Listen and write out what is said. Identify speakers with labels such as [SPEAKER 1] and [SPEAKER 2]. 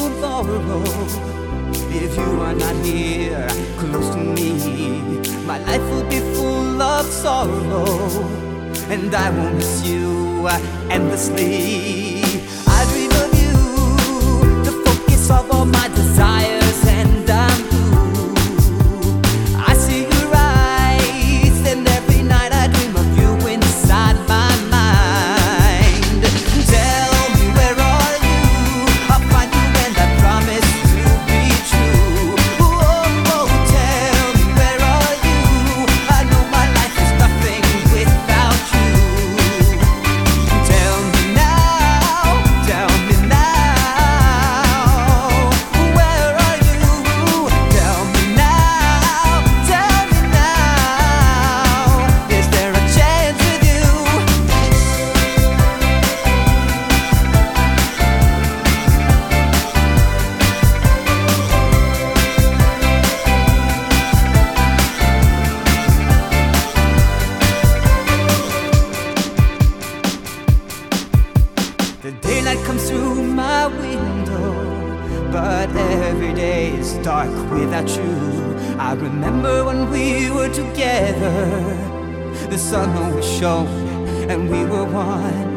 [SPEAKER 1] tomorrow. If you are not here, close to me, my life will be full of sorrow, and I will miss you endlessly. I dream of you, the focus of all my desires, and I'm blue. I see your eyes, and every night I dream of you inside my mind. Tell me, where are you? I'll find you, and I promise to be true. Oh, tell me, where are you? I know my life is nothing without you. Tell me now, where are you? Tell me now, is there a chance with you? The daylight comes through my window, but every day is dark without you. I remember when we were together, the sun always shone and we were one.